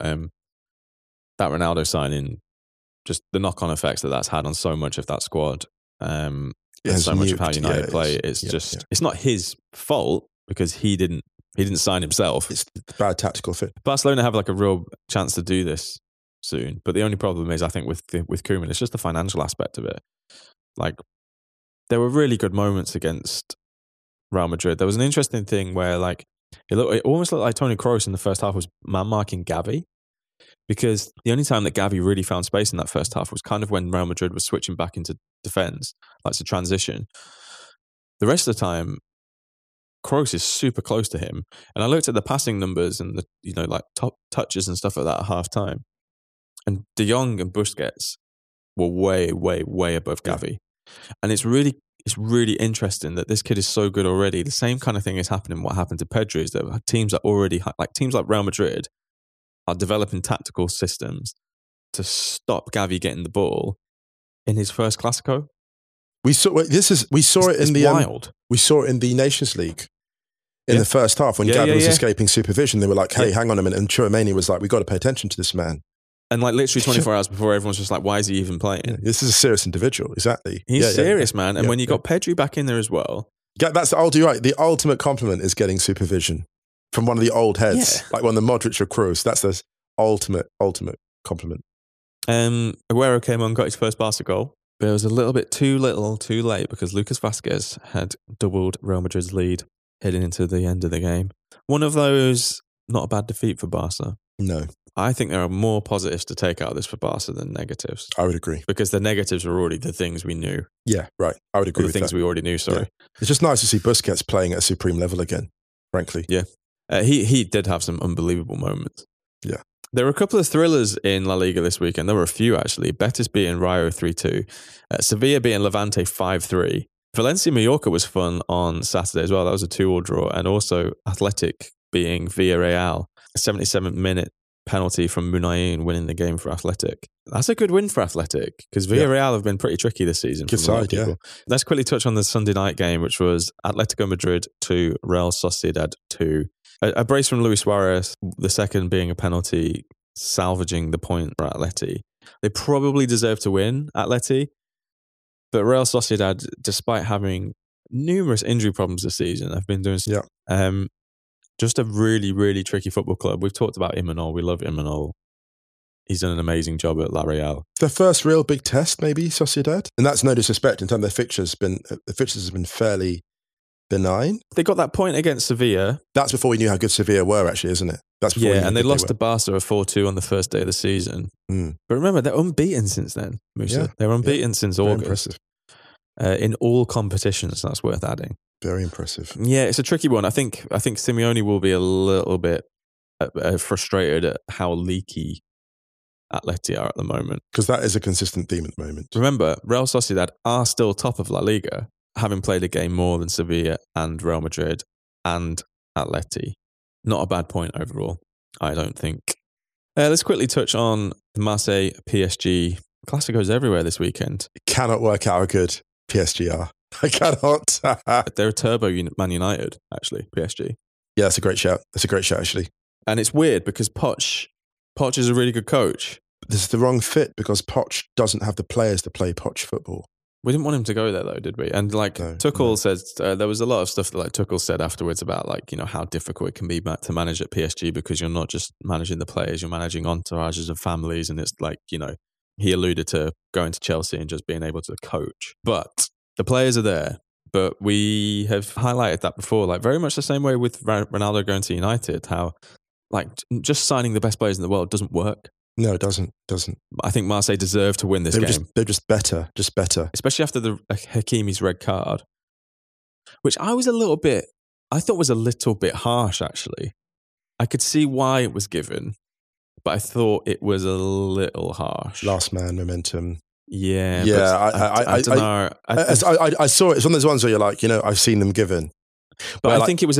that Ronaldo signing, just the knock-on effects that's had on so much of that squad, and so much of how United play, it's not his fault because he didn't sign himself.
It's a bad tactical fit.
Barcelona have like a real chance to do this soon, but the only problem is, I think with Koeman, it's just the financial aspect of it. Like, there were really good moments against Real Madrid. There was an interesting thing where like it almost looked like Toni Kroos in the first half was man-marking Gavi, because the only time that Gavi really found space in that first half was kind of when Real Madrid was switching back into defence, like to transition. The rest of the time, Kroos is super close to him. And I looked at the passing numbers and the like top touches and stuff like that at half time. And De Jong and Busquets were way, way, way above Gavi. And it's really interesting that this kid is so good already. The same kind of thing is happening. What happened to Pedri is that teams like Real Madrid are developing tactical systems to stop Gavi getting the ball in his first Clasico. We saw it in the Nations League in the first half when Gavi was escaping supervision. They were like, "Hey, hang on a minute," and Tchouaméni was like, "We got to pay attention to this man." And like literally 24 hours before, everyone's just like, "Why is he even playing?" Yeah, this is a serious individual. Exactly, he's serious, man. And when you got Pedri back in there as well, right. The ultimate compliment is getting supervision from one of the old heads, like one of the Modric or Kroos. That's the ultimate compliment. Aguero came on, got his first Barca goal. But it was a little bit too late, because Lucas Vázquez had doubled Real Madrid's lead heading into the end of the game. One of those, not a bad defeat for Barca. No. I think there are more positives to take out of this for Barca than negatives. I would agree. Because the negatives were already the things we knew. Yeah, right. I would agree with that. The things we already knew, sorry. Yeah. It's just nice to see Busquets playing at a supreme level again, frankly. Yeah. He did have some unbelievable moments. Yeah. There were a couple of thrillers in La Liga this weekend. There were a few, actually. Betis beating Rayo 3-2. Sevilla beating Levante 5-3. Valencia-Mallorca was fun on Saturday as well. That was a 2-2 draw. And also Athletic beating Villarreal. A 77-minute penalty from Munayin winning the game for Athletic. That's a good win for Athletic, because Villarreal have been pretty tricky this season. Good side, yeah. Let's quickly touch on the Sunday night game, which was Atletico Madrid 2, Real Sociedad 2. A brace from Luis Suarez, the second being a penalty, salvaging the point for Atleti. They probably deserve to win, Atleti, but Real Sociedad, despite having numerous injury problems this season, have been doing just a really, really tricky football club. We've talked about Imanol. We love Imanol. He's done an amazing job at La Real. Their first real big test, maybe, Sociedad? And that's no disrespect in terms of their fixtures. The fixtures have been fairly benign. They got that point against Sevilla. That's before we knew how good Sevilla were, actually, isn't it? That's before and they lost to Barca 4-2 on the first day of the season. Mm. But remember, they're unbeaten since then, Musa. Yeah. They're unbeaten since August. Impressive. in all competitions. That's worth adding.
Very impressive.
Yeah, it's a tricky one. I think Simeone will be a little bit frustrated at how leaky Atleti are at the moment.
Because that is a consistent theme at the moment.
Remember, Real Sociedad are still top of La Liga, having played a game more than Sevilla and Real Madrid and Atleti. Not a bad point overall, I don't think. Let's quickly touch on the Marseille PSG. Clásicos everywhere this weekend.
Cannot work out how good PSG are. I cannot.
They're a turbo Man United, actually, PSG.
Yeah, that's a great shout. Actually.
And it's weird because Poch is a really good coach.
But this is the wrong fit because Poch doesn't have the players to play Poch football.
We didn't want him to go there though, did we? And Tuchel says there was a lot of stuff that Tuchel said afterwards about how difficult it can be to manage at PSG because you're not just managing the players, you're managing entourages of families, and it's he alluded to going to Chelsea and just being able to coach. But the players are there. But we have highlighted that before, very much the same way with Ronaldo going to United, how just signing the best players in the world doesn't work.
No, it doesn't.
I think Marseille deserve to win this game.
They're just better.
Especially after the Hakimi's red card, which I thought was a little bit harsh, actually. I could see why it was given, but I thought it was a little harsh.
Last man momentum.
Yeah.
I
don't know.
I saw it. It's one of those ones where you're like, I've seen them given.
But I think it was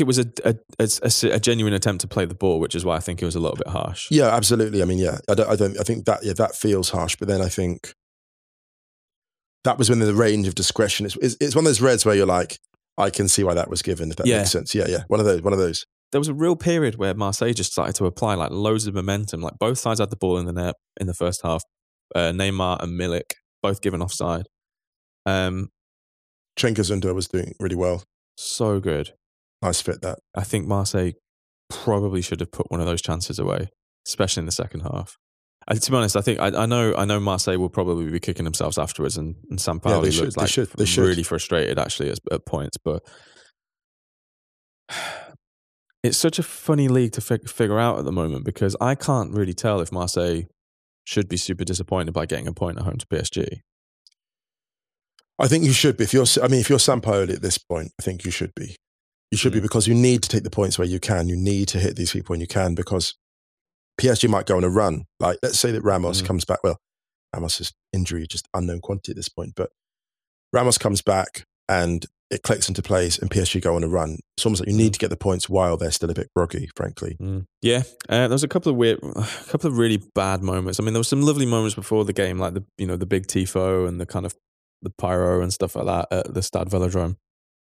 a genuine attempt to play the ball, which is why I think it was a little bit harsh.
Yeah, absolutely. I mean, I think that feels harsh. But then I think that was within the range of discretion. It's one of those reds where you're like, I can see why that was given. If that makes sense. Yeah. One of those.
There was a real period where Marseille just started to apply loads of momentum. Both sides had the ball in the net in the first half. Neymar and Milik both given offside.
Cengiz Under was doing really well.
So good.
Nice fit that.
I think Marseille probably should have put one of those chances away, especially in the second half. To be honest, I think I know Marseille will probably be kicking themselves afterwards, and Sampaoli looked really frustrated actually at points. But it's such a funny league to figure out at the moment because I can't really tell if Marseille should be super disappointed by getting a point at home to PSG.
I think you should be. If you're Sampaoli at this point, I think you should be. You should be because you need to take the points where you can. You need to hit these people when you can because PSG might go on a run. Let's say that Ramos comes back. Well, Ramos' injury just unknown quantity at this point, but Ramos comes back and it clicks into place and PSG go on a run. It's almost like you need to get the points while they're still a bit groggy, frankly.
Yeah, there was a couple of really bad moments. I mean, there were some lovely moments before the game, like the big tifo and the kind of the pyro and stuff like that at the Stade Velodrome.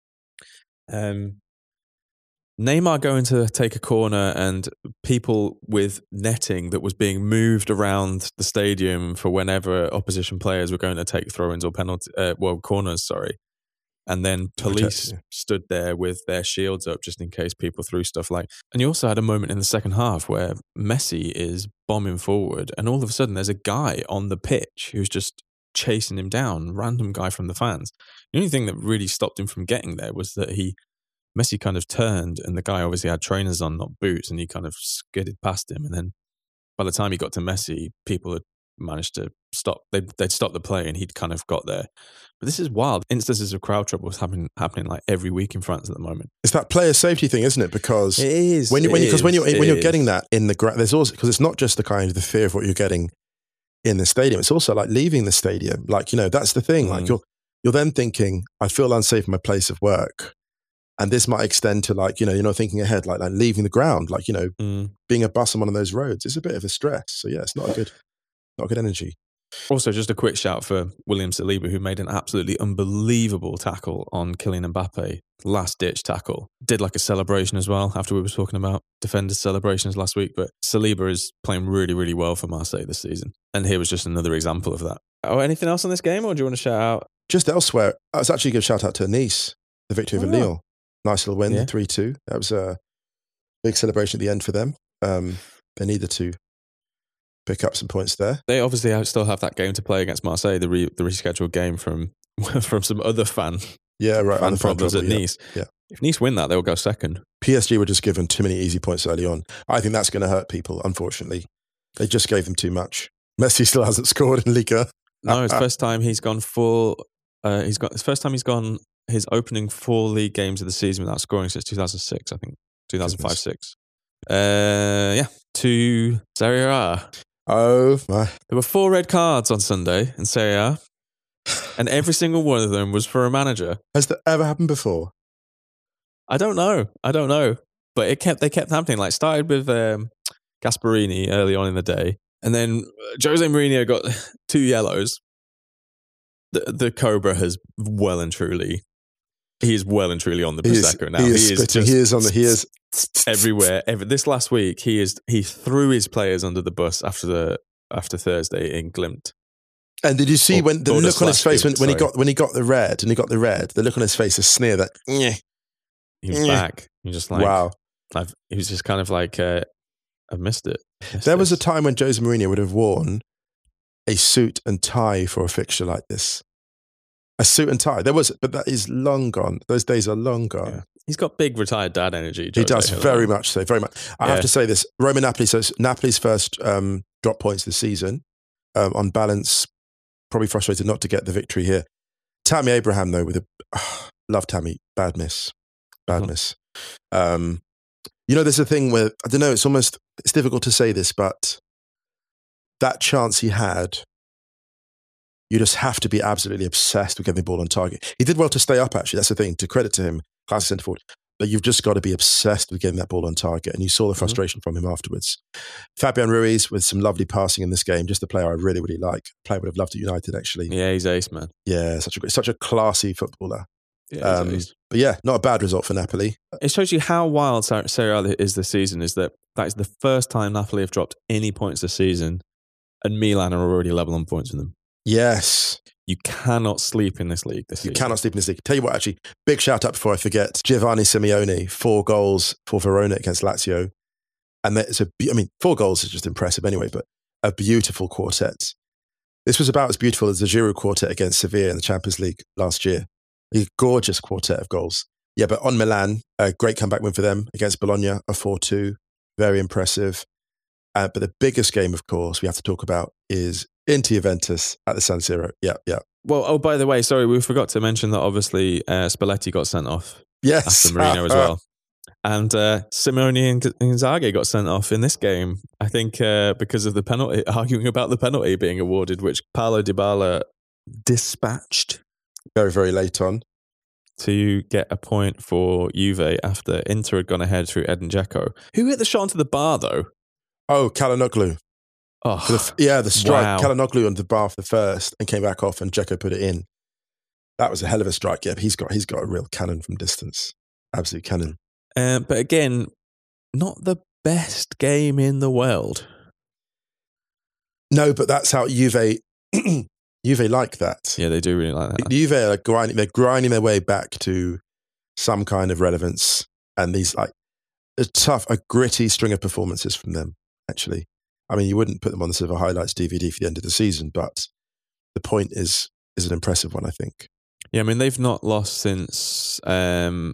Neymar going to take a corner and people with netting that was being moved around the stadium for whenever opposition players were going to take throw-ins or corners, sorry. And then police stood there with their shields up just in case people threw stuff And you also had a moment in the second half where Messi is bombing forward and all of a sudden there's a guy on the pitch who's just chasing him down, random guy from the fans. The only thing that really stopped him from getting there was that Messi kind of turned and the guy obviously had trainers on, not boots, and he kind of skidded past him. And then by the time he got to Messi, people had managed to stop. They'd stopped the play and he'd kind of got there. But this is wild. Instances of crowd trouble is happening every week in France at the moment.
It's that player safety thing, isn't it? Because
it is.
When you're getting that in the ground, there's also, because it's not just the kind of the fear of what you're getting in the stadium. It's also leaving the stadium. That's the thing. You're then thinking, I feel unsafe in my place of work. And this might extend to you're not thinking ahead, like leaving the ground, being a bus on one of those roads. It's a bit of a stress. So yeah, it's not a good energy.
Also, just a quick shout for William Saliba, who made an absolutely unbelievable tackle on Kylian Mbappe, last-ditch tackle. Did a celebration as well, after we were talking about defenders' celebrations last week. But Saliba is playing really, really well for Marseille this season. And here was just another example of that. Oh, anything else on this game, or do you want to shout out?
Just elsewhere, it's actually a good shout-out to Nice, the victory over Lille. Nice little win, 3-2. That was a big celebration at the end for them. They needed to pick up some points there.
They obviously still have that game to play against Marseille, the rescheduled game from some other fan problems at Nice.
Yeah.
If Nice win that, they'll go second.
PSG were just given too many easy points early on. I think that's going to hurt people, unfortunately. They just gave them too much. Messi still hasn't scored in Liga.
No, it's the first time he's gone full It's the first time he's gone his opening 4 league games of the season without scoring since 2006, I think. 2005-06. To Serie A.
Oh, my.
There were 4 red cards on Sunday in Serie A, and every single one of them was for a manager.
Has that ever happened before?
I don't know. But they kept happening. Like, started with Gasparini early on in the day, and then Jose Mourinho got 2 yellows. The Cobra has well and truly on the Prosecco now.
He is
everywhere. This last week, he threw his players under the bus after Thursday in Glimt.
And did you see when the look on his face when he got the red, the look on his face, a sneer that
he was back. He was just like,
wow.
He was just kind of like, I've missed it.
There was a time when Jose Mourinho would have worn a suit and tie for a fixture like this. A suit and tie. But that is long gone. Those days are long gone. Yeah.
He's got big retired dad energy.
He does, very much so, very much. I have to say this. Roma-Napoli, so it's Napoli's first drop points this season. On balance, probably frustrated not to get the victory here. Tammy Abraham, though, love Tammy. Bad miss. There's a thing where, I don't know, it's difficult to say this, but that chance he had, you just have to be absolutely obsessed with getting the ball on target. He did well to stay up, actually. That's the thing, to credit to him, classic centre forward. But you've just got to be obsessed with getting that ball on target. And you saw the frustration from him afterwards. Fabian Ruiz with some lovely passing in this game, just a player I really, really like. A player I would have loved at United, actually.
Yeah, he's ace, man.
Yeah, such a classy footballer.
Yeah,
but yeah, not a bad result for Napoli.
It shows you how wild Serie A is this season, is that is the first time Napoli have dropped any points this season, and Milan are already level on points with them.
Yes.
You cannot sleep in this league this season.
You cannot sleep in this league. Tell you what, actually, big shout out before I forget. Giovanni Simeone, 4 goals for Verona against Lazio. And 4 goals is just impressive anyway, but a beautiful quartet. This was about as beautiful as the Giroud quartet against Sevilla in the Champions League last year. A gorgeous quartet of goals. Yeah, but on Milan, a great comeback win for them against Bologna, a 4-2. Very impressive. But the biggest game, of course, we have to talk about is Inter Juventus at the San Siro. Yeah.
Well, by the way, sorry, we forgot to mention that obviously Spalletti got sent off.
Yes.
After Mourinho as well. And Simone and Inzaghi got sent off in this game, I think because of the penalty, arguing about the penalty being awarded, which Paulo Dybala dispatched.
Very, very late on.
To get a point for Juve after Inter had gone ahead through Edin Dzeko. Who hit the shot onto the bar, though?
Oh, Çalhanoğlu.
Oh,
the strike.
Wow.
Çalhanoğlu on the bar for the first and came back off, and Dzeko put it in. That was a hell of a strike. Yeah, but he's got a real cannon from distance. Absolute cannon.
But again, not the best game in the world.
No, but that's how Juve like that.
Yeah, they do really like that.
Juve are grinding their way back to some kind of relevance, and these a gritty string of performances from them. Actually, I mean, you wouldn't put them on the sort of a highlights DVD for the end of the season, but the point is an impressive one, I think.
Yeah, I mean, they've not lost since. They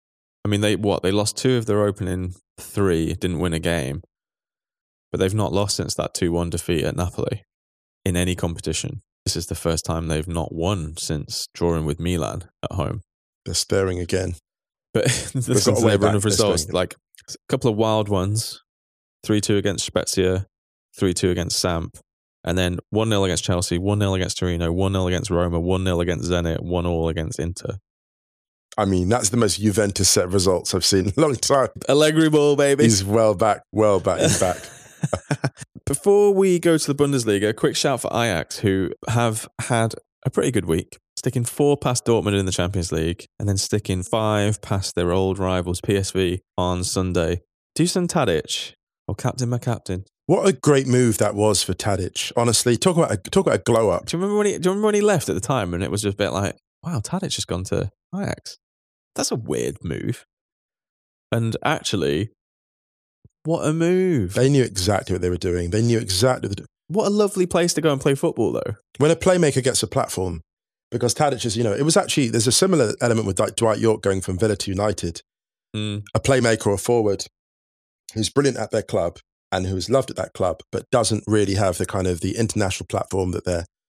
lost 2 of their opening 3, didn't win a game, but they've not lost since that 2-1 defeat at Napoli in any competition. This is the first time they've not won since drawing with Milan at home.
They're stirring again.
But since their run of results, like a couple of wild ones, 3-2 against Spezia, 3-2 against Samp, and then 1-0 against Chelsea, 1-0 against Torino, 1-0 against Roma, 1-0 against Zenit, 1-1 against Inter.
I mean, that's the most Juventus set of results I've seen in a long time.
Allegri ball, baby.
He's well back in back.
Before we go to the Bundesliga, a quick shout for Ajax, who have had a pretty good week, sticking 4 past Dortmund in the Champions League, and then sticking 5 past their old rivals PSV on Sunday. Dusan Tadic, or Captain my Captain.
What a great move that was for Tadic. Honestly, talk about a glow up.
Do you remember when he left at the time, and it was just a bit like, wow, Tadic has gone to Ajax. That's a weird move. And actually, what a move.
They knew exactly what they were doing.
What a lovely place to go and play football, though.
When a playmaker gets a platform, because Tadic is, it was actually, there's a similar element with Dwight York going from Villa to United. A playmaker or forward who's brilliant at their club and who's loved at that club, but doesn't really have the kind of the international platform that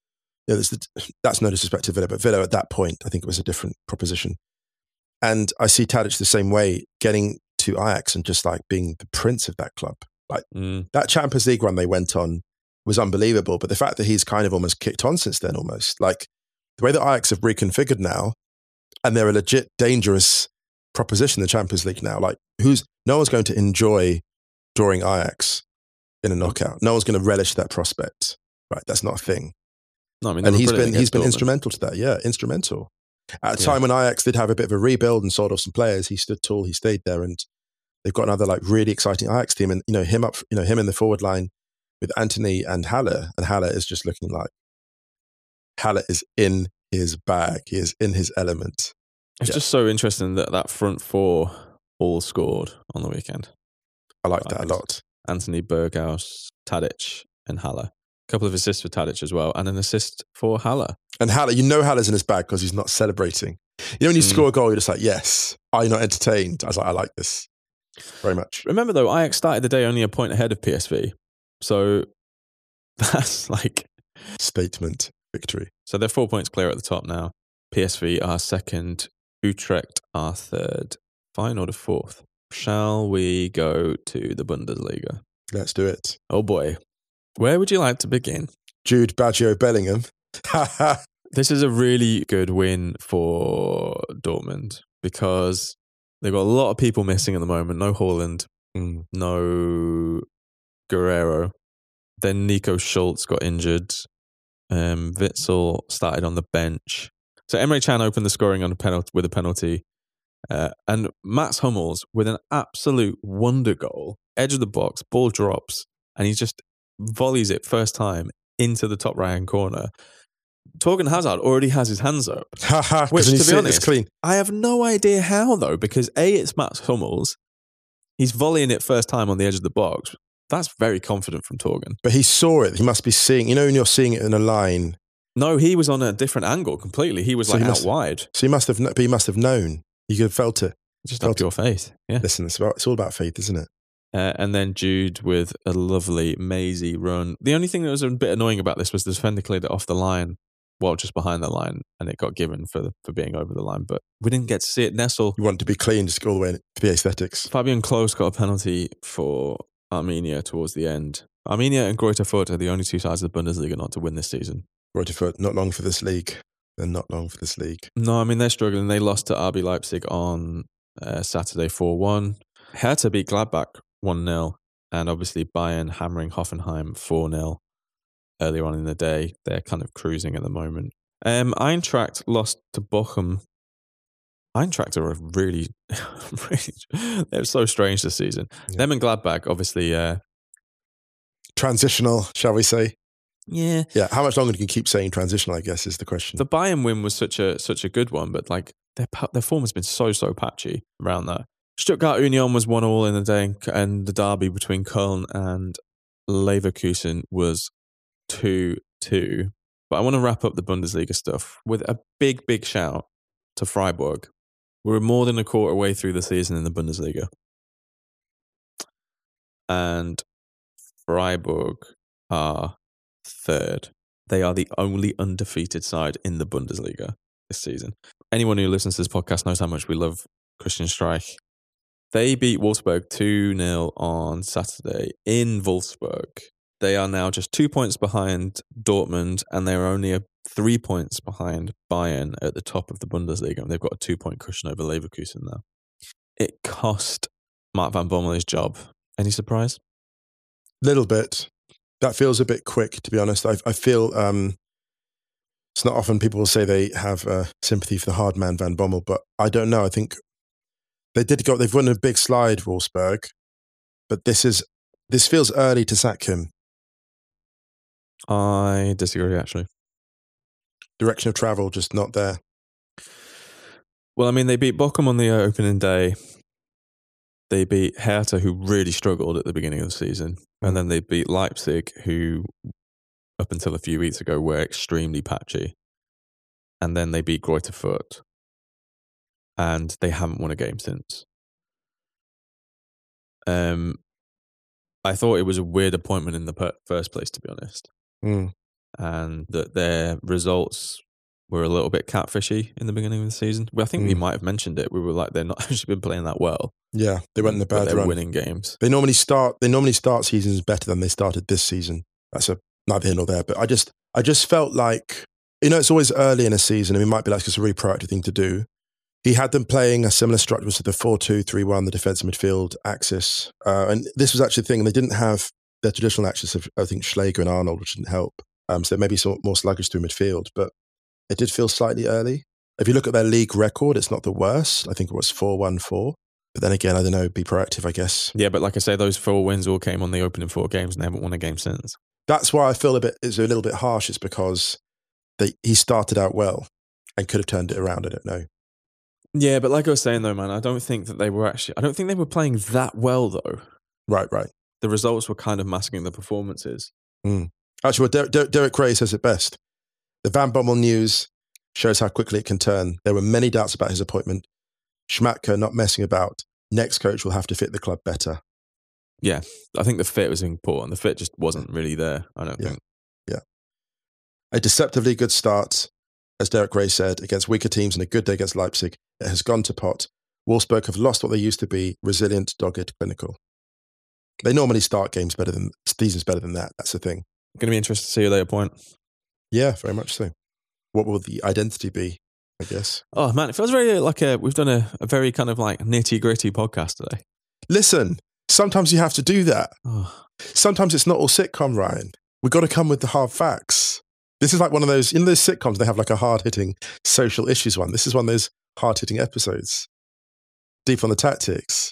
that's no disrespect to Villa, but Villa at that point, I think it was a different proposition. And I see Tadic the same way, getting to Ajax and just like being the prince of that club. Like that Champions League run they went on was unbelievable. But the fact that he's kind of almost kicked on since then, almost like the way that Ajax have reconfigured now, and they're a legit dangerous proposition in the Champions League now. Like no one's going to enjoy drawing Ajax in a knockout. No one's going to relish that prospect. Right, that's not a thing.
No, I mean,
and he's been instrumental to that. Yeah, instrumental. At a time when Ajax did have a bit of a rebuild and sold off some players, he stood tall. He stayed there, and they've got another like really exciting Ajax team. And him in the forward line with Antony and Haller, and Haller is just looking like Haller is in his bag. He is in his element.
It's just so interesting that front four all scored on the weekend.
I like that a lot.
Anthony, Berghaus, Tadic, and Haller. A couple of assists for Tadic as well, and an assist for Haller.
And Haller, Haller's in his bag because he's not celebrating. When you score a goal, you're just like, yes. Are you not entertained? I was like, I like this very much.
Remember though, Ajax started the day only a point ahead of PSV. So that's like...
statement victory.
So they're 4 points clear at the top now. PSV are second. Utrecht are third. Feyenoord are fourth. Shall we go to the Bundesliga?
Let's do it.
Oh boy. Where would you like to begin?
Jude Baggio Bellingham.
This is a really good win for Dortmund because they've got a lot of people missing at the moment. No Haaland, no Guerrero. Then Nico Schultz got injured. Witsel started on the bench. So Emre Can opened the scoring on with a penalty. And Mats Hummels with an absolute wonder goal. Edge of the box, ball drops, and he just volleys it first time into the top right-hand corner. Torgan Hazard already has his hands up. Which, to be honest,
it's clean.
I have no idea how, though, because A, it's Mats Hummels. He's volleying it first time on the edge of the box. That's very confident from Torgan.
But he saw it. He must be seeing, when you're seeing it in a line.
No, he was on a different angle completely. He was out wide.
So he must have known. You could have felt it.
Just felt your faith. Yeah.
Listen, it's all about faith, isn't it?
And then Jude with a lovely, mazy run. The only thing that was a bit annoying about this was the defender cleared it off the line, just behind the line, and it got given for being over the line. But we didn't get to see it. Nessel.
You want to be clean, just go all the way to the aesthetics.
Fabian Klos got a penalty for Arminia towards the end. Arminia and Greuther Fürth are the only two sides of the Bundesliga not to win this season.
Greuther Fürth, not long for this league. They're not long for this league.
No, I mean, they're struggling. They lost to RB Leipzig on Saturday 4-1. Hertha beat Gladbach 1-0. And obviously Bayern hammering Hoffenheim 4-0 earlier on in the day. They're kind of cruising at the moment. Eintracht lost to Bochum. Eintracht are really, they're so strange this season. Yeah. Them and Gladbach, obviously.
Transitional, shall we say?
Yeah.
Yeah. How much longer do you keep saying transitional, I guess, is the question.
The Bayern win was such a good one, but like their form has been so patchy around that. Stuttgart Union was 1-1 in the day, and the derby between Köln and Leverkusen was 2-2. But I want to wrap up the Bundesliga stuff with a big shout to Freiburg. We're more than a quarter way through the season in the Bundesliga. And Freiburg are third. They are the only undefeated side in the Bundesliga this season. Anyone who listens to this podcast knows how much we love Christian Streich. They beat Wolfsburg 2-0 on Saturday in Wolfsburg. They are now just 2 points behind Dortmund, and they're only 3 points behind Bayern at the top of the Bundesliga, and they've got a 2-point cushion over Leverkusen now. It cost Mark van Bommel his job. Any surprise?
Little bit. That feels a bit quick, to be honest. I feel it's not often people will say they have sympathy for the hard man Van Bommel, but I don't know. I think they've won a big slide, Wolfsburg, but this feels early to sack him.
I disagree, actually.
Direction of travel, just not there.
Well, I mean, they beat Bochum on the opening day. They beat Hertha, who really struggled at the beginning of the season. And then they beat Leipzig, who, up until a few weeks ago, were extremely patchy. And then they beat Greuther Fürth. And they haven't won a game since. I thought it was a weird appointment in the first place, to be honest. and that their results were a little bit catfishy in the beginning of the season. Well, I think we might have mentioned it. We were like, they're not actually been playing that well.
Yeah, they went in a
but
bad
they're
run.
winning games.
They normally start seasons better than they started this season. That's neither here nor there. But I just felt like, it's always early in a season, and it might be like it's a really proactive thing to do. He had them playing a similar structure to the 4-2-3-1, the defensive midfield axis. And this was actually the thing. They didn't have their traditional axis of, I think, Schläger and Arnold, which didn't help. So maybe some more sluggish through midfield. But it did feel slightly early. If you look at their league record, it's not the worst. I think it was 4-1-4. But then again, I don't know, be proactive, I guess.
Yeah, but like I say, those 4 wins all came on the opening 4 games and they haven't won a game since.
That's why I feel it's a little bit harsh. It's because he started out well and could have turned it around. I don't know.
Yeah, but like I was saying though, man, I don't think they were playing that well though.
Right.
The results were kind of masking the performances.
Actually, Derek Ray says it best. The Van Bommel news shows how quickly it can turn. There were many doubts about his appointment. Schmatke not messing about. Next coach will have to fit the club better.
Yeah, I think the fit was important. The fit just wasn't really there, I don't think.
Yeah. A deceptively good start, as Derek Ray said, against weaker teams and a good day against Leipzig. It has gone to pot. Wolfsburg have lost what they used to be, resilient, dogged, clinical. They normally start seasons better than that. That's the thing.
Going to be interested to see who they appoint.
Yeah, very much so. What will the identity be, I guess?
Oh, man, it feels very like we've done a very kind of like nitty-gritty podcast today.
Listen, sometimes you have to do that.
Oh.
Sometimes it's not all sitcom, Ryan. We've got to come with the hard facts. This is like one of those, in those sitcoms, they have like a hard-hitting social issues one. This is one of those hard-hitting episodes. Deep on the tactics.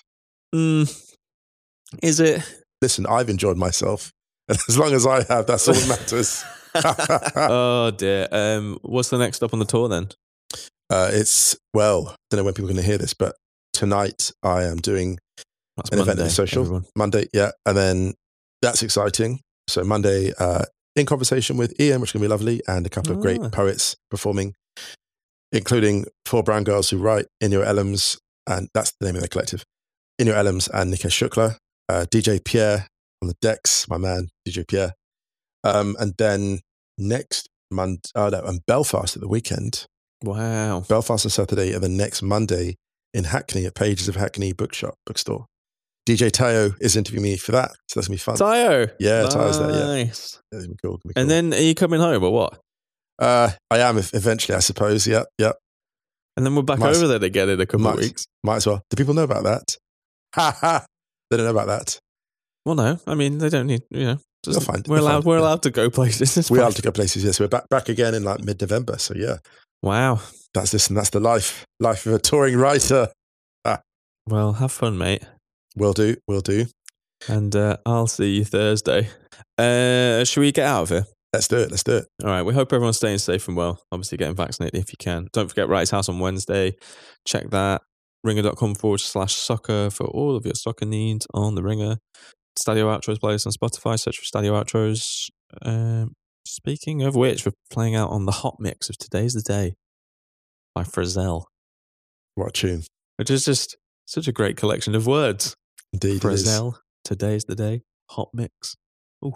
Is it?
Listen, I've enjoyed myself. And as long as I have, that's all that matters.
Oh, dear. What's the next stop on the tour then?
Don't know when people are going to hear this, but tonight I am doing an event in the social.
Everyone.
Monday, yeah. And then that's exciting. So Monday, in conversation with Ian, which is going to be lovely, and a couple of great poets performing, including 4 brown girls who write, Inyo Elams, and that's the name of their collective, Inyo Elams and Nikesh Shukla, DJ Pierre on the decks, my man, DJ Pierre. And then next Monday, and Belfast at the weekend.
Wow.
Belfast on Saturday, and then next Monday in Hackney at Pages of Hackney bookstore. DJ Tayo is interviewing me for that, so that's going to be fun.
Tayo?
Yeah, nice. Tayo's there, yeah.
Nice.
Yeah, it'll be cool.
And then are you coming home or what?
I am eventually, I suppose, yeah.
And then we're back over there again in a couple of weeks.
Might as well. Do people know about that? They don't know about that.
Well, no. I mean, they don't need,
They'll find.
We're allowed to go places.
We are allowed to go places, yes. We're back again in like mid-November, so yeah.
Wow.
That's the life of a touring writer.
Well, have fun, mate.
Will do.
And I'll see you Thursday. Should we get out of here?
Let's do it.
All right. We hope everyone's staying safe and well. Obviously, getting vaccinated if you can. Don't forget Wright's House on Wednesday. Check that. Ringer.com/soccer for all of your soccer needs on the Ringer. Stadio Outros playlist on Spotify. Search for Stadio Outros. Speaking of which, we're playing out on the hot mix of Today's the Day by Frizzell.
What a tune.
Which is just such a great collection of words.
Indeed,
Frizzell, Today's the Day, hot mix. Ooh.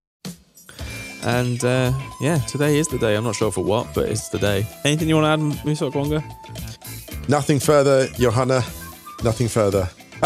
And today is the day. I'm not sure for what, but it's the day. Anything you want to add, Musa Okwonga?
Nothing further, Johanna. Nothing further.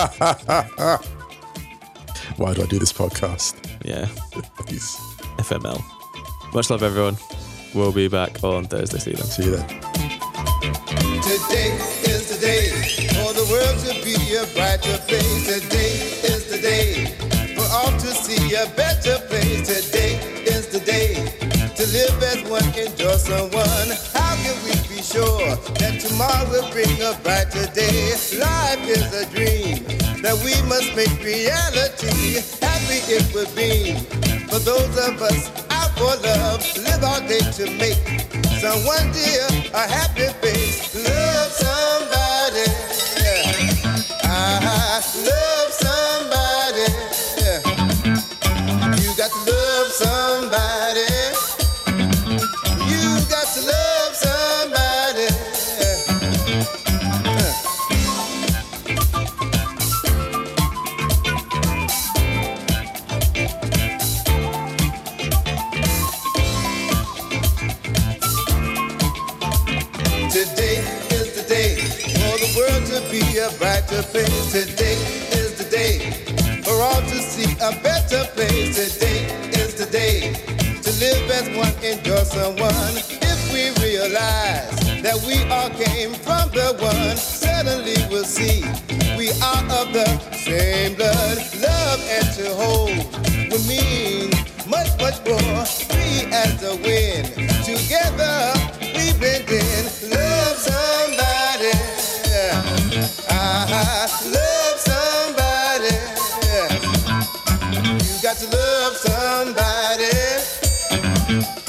Why do I do this podcast?
Yeah.
Please.
FML. Much love, everyone. We'll be back on Thursday. See you then.
Today is the day for the world to be a brighter place. Today is the day for all to see a better place. Today is the day to live as one, enjoy someone. How can we be sure that tomorrow will bring a brighter day? Life is a dream that we must make reality. Happy it would be for those of us out for love. Live our day to make someone dear a happy face. Love somebody. Yeah. Love somebody. Yeah. You got to love somebody. You got to love somebody. be a brighter place. Today is the day for all to see a better place. Today is the day to live as one, enjoy someone. If we realize that we all came from the one, suddenly we'll see we are of the same blood. Love and to hold would mean much, much more. Free as the wind, together we blend in. Love somebody, love somebody. You got to love somebody.